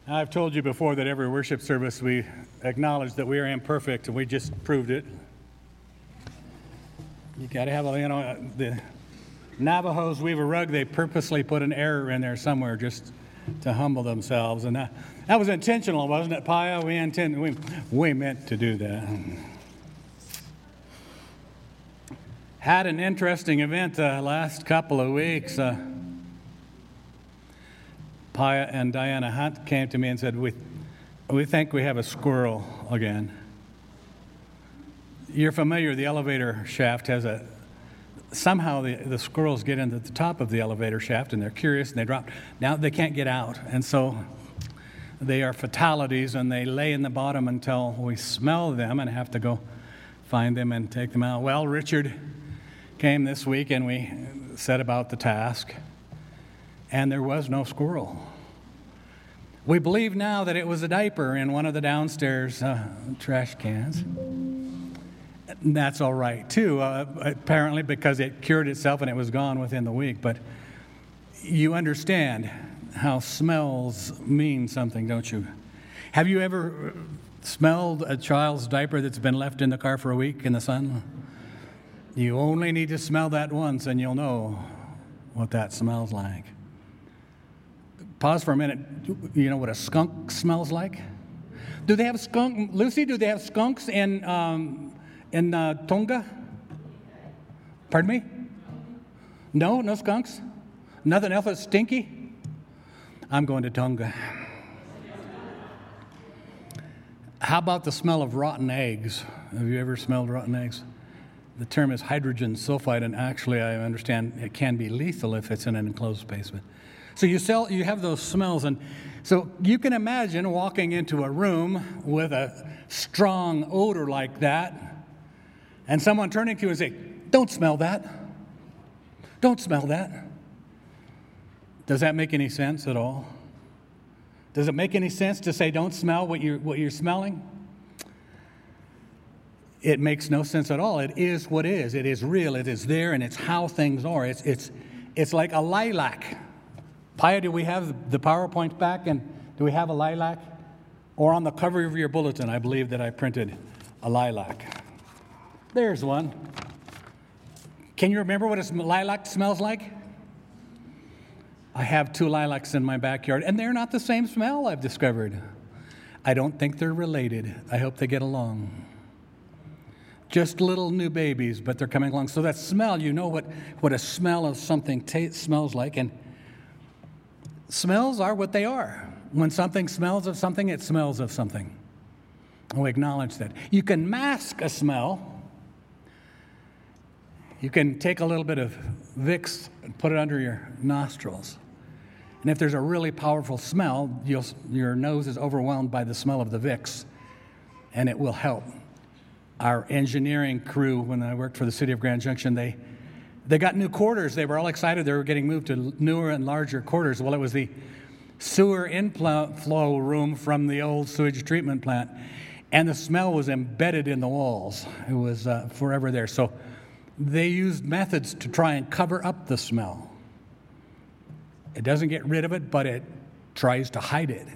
I've told you before that every worship service we acknowledge that we are imperfect, and we just proved it. You got to have the Navajos weave a rug. They purposely put an error in there somewhere just to humble themselves, and that was intentional, wasn't it, Paya? We meant to do that. Had an interesting event the last couple of weeks. Paya and Diana Hunt came to me and said, we think we have a squirrel again. You're familiar, the elevator shaft has somehow the squirrels get into the top of the elevator shaft, and they're curious, and they drop. Now they can't get out, and so they are fatalities, and they lay in the bottom until we smell them and have to go find them and take them out. Well, Richard came this week, and we set about the task, and there was no squirrel. We believe now that it was a diaper in one of the downstairs trash cans. That's all right, too, apparently, because it cured itself and it was gone within the week. But you understand how smells mean something, don't you? Have you ever smelled a child's diaper that's been left in the car for a week in the sun? You only need to smell that once and you'll know what that smells like. Pause for a minute. You know what a skunk smells like? Do they have skunk, Lucy? Do they have skunks in Tonga? Pardon me? No skunks? Nothing else that's stinky? I'm going to Tonga. How about the smell of rotten eggs? Have you ever smelled rotten eggs? The term is hydrogen sulfide, and actually I understand it can be lethal if it's in an enclosed space. So you have those smells, and so you can imagine walking into a room with a strong odor like that, and someone turning to you and saying, "Don't smell that. Don't smell that." Does that make any sense at all? Does it make any sense to say don't smell what you're smelling? It makes no sense at all. It is what is. It is real. It is there, and it's how things are. It's like a lilac. Paya, do we have the PowerPoint back? And do we have a lilac? Or on the cover of your bulletin, I believe that I printed a lilac. There's one. Can you remember what a lilac smells like? I have 2 lilacs in my backyard, and they're not the same smell, I've discovered. I don't think they're related. I hope they get along. Just little new babies, but they're coming along. So that smell, you know what a smell of something smells like, and smells are what they are. When something smells of something, it smells of something. And we acknowledge that. You can mask a smell. You can take a little bit of Vicks and put it under your nostrils. And if there's a really powerful smell, your nose is overwhelmed by the smell of the Vicks, and it will help. Our engineering crew, when I worked for the city of Grand Junction, they got new quarters. They were all excited. They were getting moved to newer and larger quarters. Well, it was the sewer inflow room from the old sewage treatment plant, and the smell was embedded in the walls. It was forever there. So they used methods to try and cover up the smell. It doesn't get rid of it, but it tries to hide it.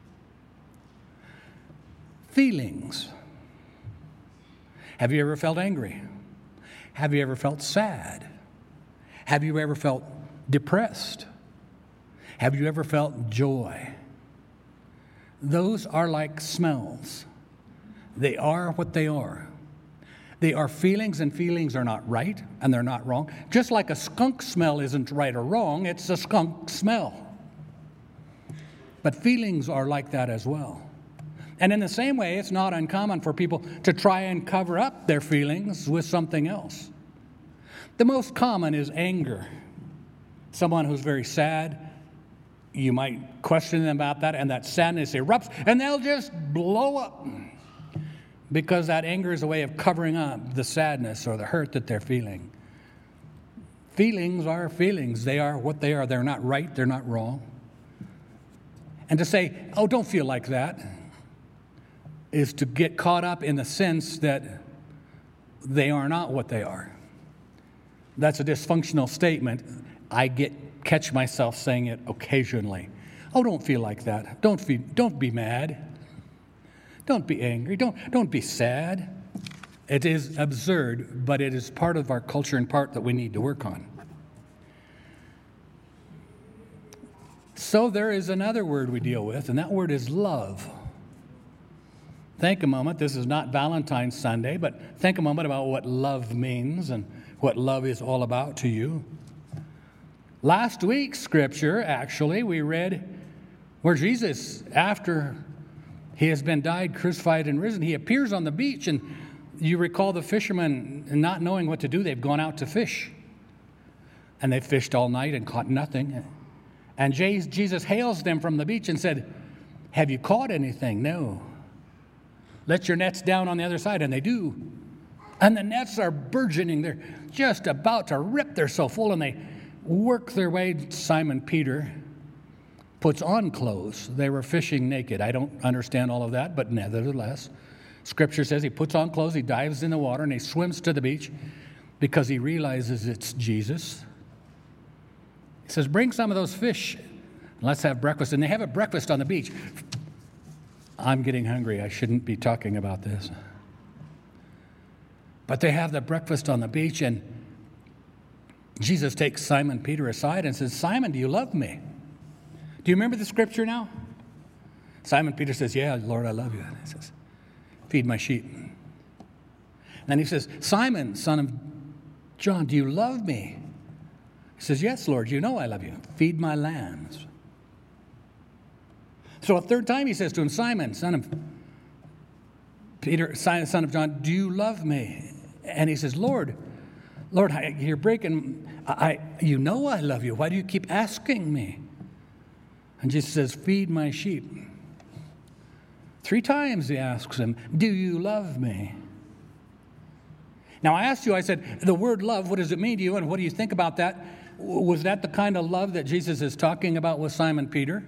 Feelings. Have you ever felt angry? Have you ever felt sad? Have you ever felt depressed? Have you ever felt joy? Those are like smells. They are what they are. They are feelings, and feelings are not right, and they're not wrong. Just like a skunk smell isn't right or wrong, it's a skunk smell. But feelings are like that as well. And in the same way, it's not uncommon for people to try and cover up their feelings with something else. The most common is anger. Someone who's very sad, you might question them about that, and that sadness erupts, and they'll just blow up because that anger is a way of covering up the sadness or the hurt that they're feeling. Feelings are feelings. They are what they are. They're not right. They're not wrong. And to say, "Oh, don't feel like that," is to get caught up in the sense that they are not what they are. That's a dysfunctional statement. I catch myself saying it occasionally. Oh, don't feel like that. Don't be mad. Don't be angry. Don't be sad. It is absurd, but it is part of our culture and part that we need to work on. So there is another word we deal with, and that word is love. Think a moment. This is not Valentine's Sunday, but think a moment about what love means and what love is all about to you. Last week's scripture, actually, we read where Jesus, after he has been died, crucified, and risen, he appears on the beach, and you recall the fishermen not knowing what to do. They've gone out to fish, and they fished all night and caught nothing. And Jesus hails them from the beach and said, "Have you caught anything?" "No." "Let your nets down on the other side." And they do. And the nets are burgeoning. They're just about to rip. They're so full, and they work their way. Simon Peter puts on clothes. They were fishing naked. I don't understand all of that, but nevertheless, Scripture says he puts on clothes, he dives in the water, and he swims to the beach because he realizes it's Jesus. He says, "Bring some of those fish, and let's have breakfast." And they have a breakfast on the beach. I'm getting hungry. I shouldn't be talking about this. But they have the breakfast on the beach, and Jesus takes Simon Peter aside and says, "Simon, do you love me?" Do you remember the scripture now? Simon Peter says, "Yeah, Lord, I love you." And he says, "Feed my sheep." And then he says, "Simon, son of John, do you love me?" He says, "Yes, Lord, you know I love you. Feed my lambs." So a third time he says to him, "Simon, son of Peter, son of John, do you love me?" And he says, Lord, you're breaking. You know I love you. Why do you keep asking me?" And Jesus says, "Feed my sheep." 3 times he asks him, "Do you love me?" Now I asked you, I said, the word love, what does it mean to you, and what do you think about that? Was that the kind of love that Jesus is talking about with Simon Peter?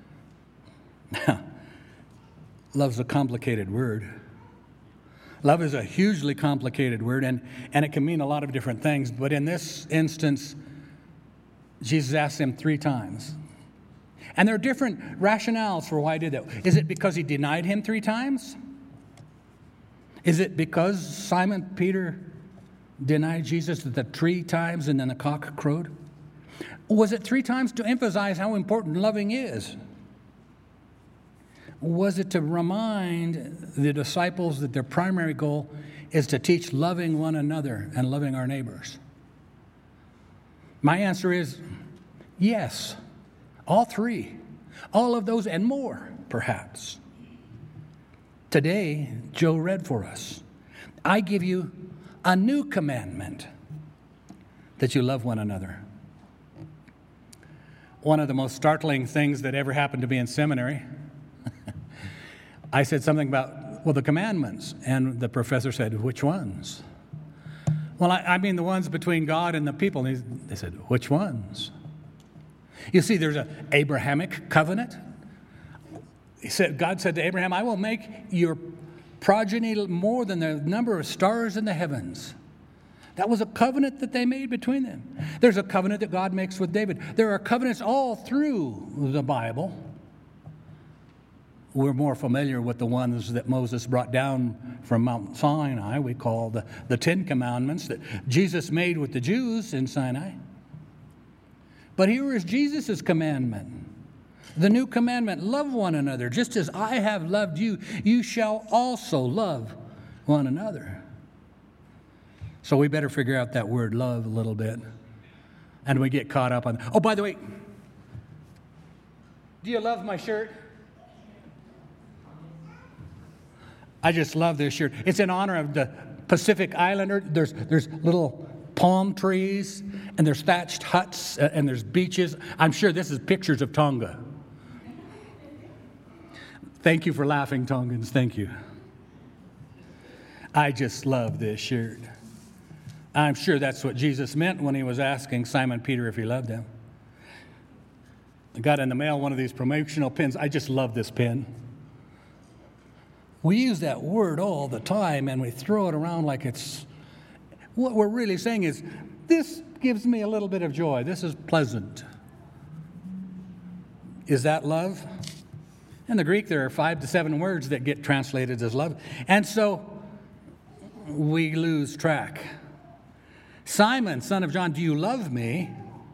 Love's a complicated word. Love is a hugely complicated word, and it can mean a lot of different things. But in this instance, Jesus asked him 3 times. And there are different rationales for why he did that. Is it because he denied him 3 times? Is it because Simon Peter denied Jesus the 3 times and then the cock crowed? Was it 3 times to emphasize how important loving is? Was it to remind the disciples that their primary goal is to teach loving one another and loving our neighbors? My answer is yes. All 3. All of those and more, perhaps. Today, Joe read for us, "I give you a new commandment, that you love one another." One of the most startling things that ever happened to me in seminary, I said something about, the commandments. And the professor said, "Which ones?" "Well, I mean the ones between God and the people." And they said, "Which ones?" You see, there's an Abrahamic covenant. God said to Abraham, "I will make your progeny more than the number of stars in the heavens." That was a covenant that they made between them. There's a covenant that God makes with David. There are covenants all through the Bible. We're more familiar with the ones that Moses brought down from Mount Sinai. We call the 10 Commandments that Jesus made with the Jews in Sinai. But here is Jesus' commandment. The new commandment, love one another. Just as I have loved you, you shall also love one another. So we better figure out that word love a little bit. And we get caught up on, oh, by the way, do you love my shirt? I just love this shirt. It's in honor of the Pacific Islander. There's little palm trees, and there's thatched huts, and there's beaches. I'm sure this is pictures of Tonga. Thank you for laughing, Tongans. Thank you. I just love this shirt. I'm sure that's what Jesus meant when he was asking Simon Peter if he loved him. I got in the mail one of these promotional pins. I just love this pin. We use that word all the time, and we throw it around like it's... What we're really saying is, this gives me a little bit of joy. This is pleasant. Is that love? In the Greek, there are 5 to 7 words that get translated as love. And so we lose track. Simon, son of John, do you love me?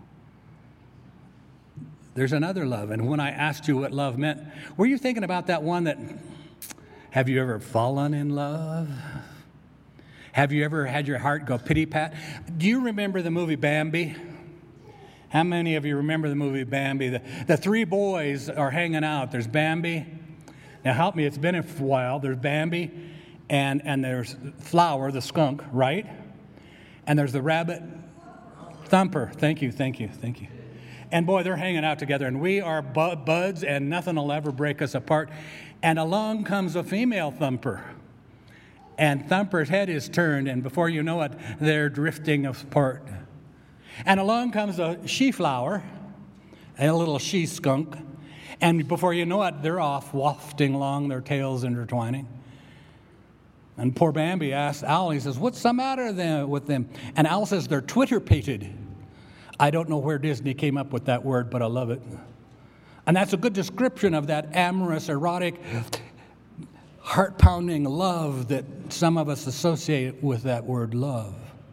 There's another love. And when I asked you what love meant, were you thinking about that one that, have you ever fallen in love? Have you ever had your heart go pity-pat? Do you remember the movie Bambi? How many of you remember the movie Bambi? The 3 boys are hanging out. There's Bambi. Now help me, it's been a while. There's Bambi and there's Flower, the skunk, right? And there's the rabbit, Thumper. Thank you. And boy, they're hanging out together, and we are buds, and nothing will ever break us apart. And along comes a female Thumper. And Thumper's head is turned, and before you know it, they're drifting apart. And along comes a she-flower, a little she-skunk, and before you know it, they're off wafting along, their tails intertwining. And poor Bambi asks Owl, he says, what's the matter with them? And Owl says, they're Twitter-pated. I don't know where Disney came up with that word, but I love it. And that's a good description of that amorous, erotic, heart-pounding love that some of us associate with that word love.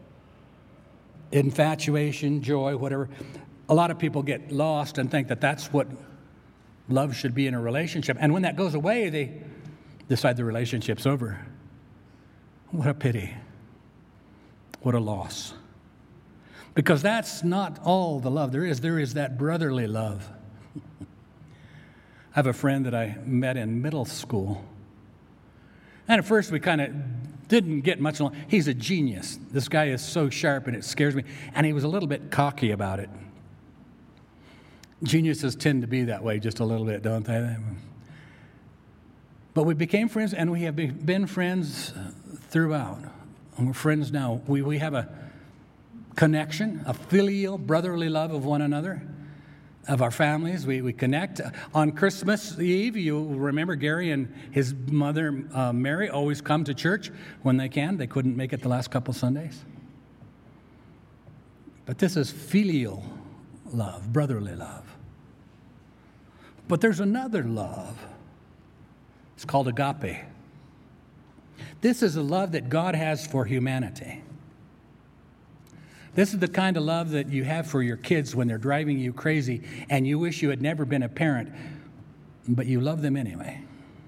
Infatuation, joy, whatever. A lot of people get lost and think that that's what love should be in a relationship. And when that goes away, they decide the relationship's over. What a pity. What a loss. Because that's not all the love there is. There is that brotherly love. I have a friend that I met in middle school. And at first we kind of didn't get much along. He's a genius. This guy is so sharp and it scares me. And he was a little bit cocky about it. Geniuses tend to be that way just a little bit, don't they? But we became friends, and we have been friends throughout. And we're friends now. We have a connection, a filial, brotherly love of one another, of our families. We connect. On Christmas Eve, you'll remember Gary and his mother, Mary, always come to church when they can. They couldn't make it the last couple Sundays. But this is filial love, brotherly love. But there's another love. It's called agape. This is a love that God has for humanity. This is the kind of love that you have for your kids when they're driving you crazy and you wish you had never been a parent, but you love them anyway.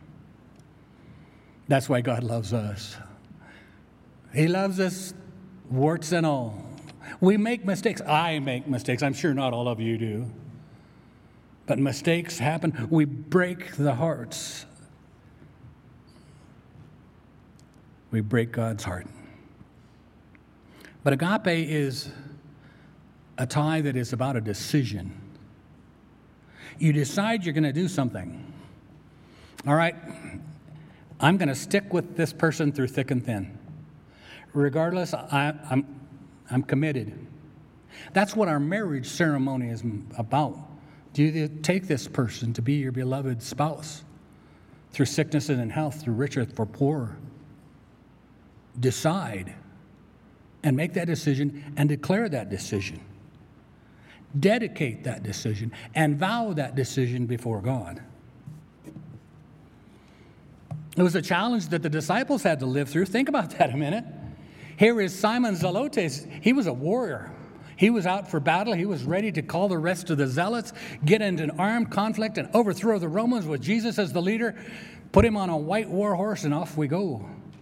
That's why God loves us. He loves us, warts and all. We make mistakes. I make mistakes. I'm sure not all of you do. But mistakes happen. We break the hearts. We break God's heart. But agape is a tie that is about a decision. You decide you're going to do something. All right, I'm going to stick with this person through thick and thin. Regardless, I'm committed. That's what our marriage ceremony is about. Do you take this person to be your beloved spouse through sickness and in health, through rich or for poor? Decide and make that decision and declare that decision. Dedicate that decision and vow that decision before God. It was a challenge that the disciples had to live through. Think about that a minute. Here is Simon Zelotes. He was a warrior. He was out for battle. He was ready to call the rest of the zealots, get into an armed conflict and overthrow the Romans with Jesus as the leader, put him on a white war horse, and off we go.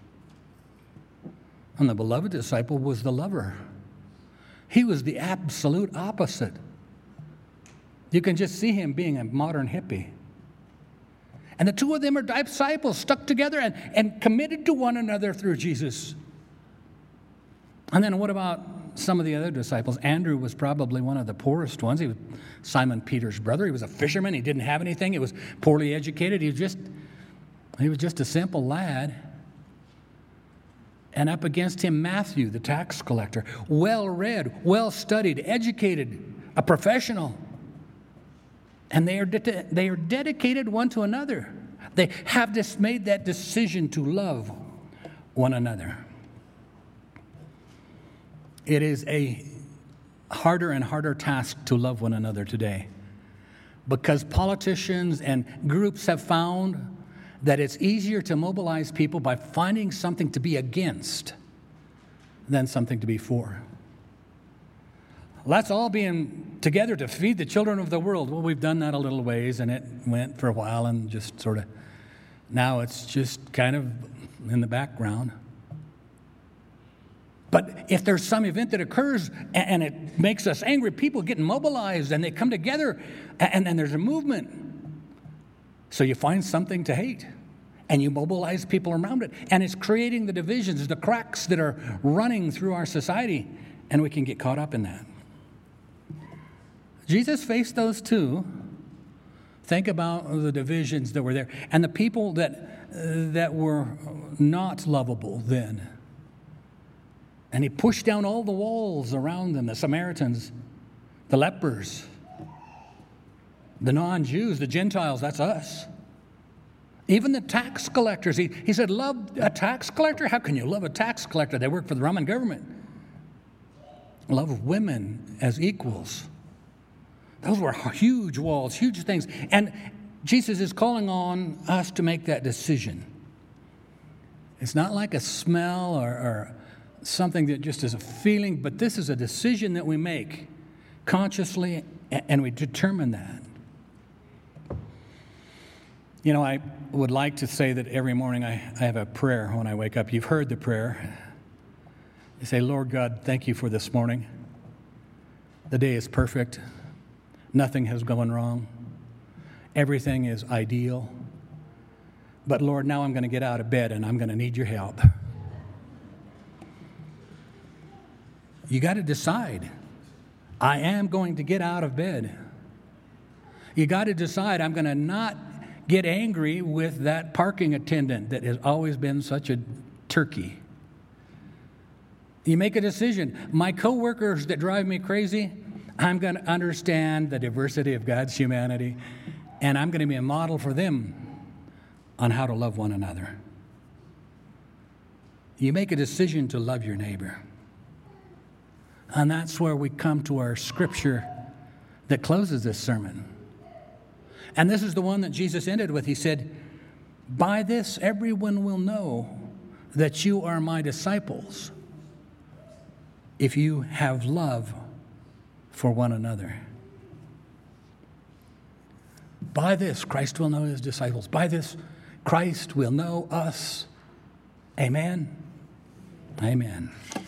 And the beloved disciple was the lover. He was the absolute opposite. You can just see him being a modern hippie. And the two of them are disciples stuck together and committed to one another through Jesus. And then what about some of the other disciples? Andrew was probably one of the poorest ones. He was Simon Peter's brother. He was a fisherman. He didn't have anything. He was poorly educated. He was just a simple lad. And up against him, Matthew, the tax collector, well-read, well-studied, educated, a professional. And they are dedicated one to another. They have made that decision to love one another. It is a harder and harder task to love one another today. because politicians and groups have found that it's easier to mobilize people by finding something to be against than something to be for. Let's all be in together to feed the children of the world. Well, we've done that a little ways, and it went for a while and just sort of, now it's just kind of in the background. But if there's some event that occurs and it makes us angry, people get mobilized and they come together and there's a movement. So you find something to hate and you mobilize people around it. And it's creating the divisions, the cracks that are running through our society, and we can get caught up in that. Jesus faced those too. Think about the divisions that were there and the people that were not lovable then. And he pushed down all the walls around them, the Samaritans, the lepers, the non-Jews, the Gentiles, that's us. Even the tax collectors. He said, love a tax collector? How can you love a tax collector? They work for the Roman government. Love women as equals. Those were huge walls, huge things. And Jesus is calling on us to make that decision. It's not like a smell or something that just is a feeling, but this is a decision that we make consciously, and we determine that. You know, I would like to say that every morning I have a prayer when I wake up. You've heard the prayer. You say, Lord God, thank you for this morning. The day is perfect. Nothing has gone wrong. Everything is ideal. But Lord, now I'm going to get out of bed and I'm going to need your help. You got to decide. I am going to get out of bed. You got to decide I'm going to not get angry with that parking attendant that has always been such a turkey. You make a decision. My coworkers that drive me crazy, I'm going to understand the diversity of God's humanity, and I'm going to be a model for them on how to love one another. You make a decision to love your neighbor. And that's where we come to our scripture that closes this sermon. And this is the one that Jesus ended with. He said, by this everyone will know that you are my disciples if you have love for one another. By this, Christ will know his disciples. By this, Christ will know us. Amen. Amen.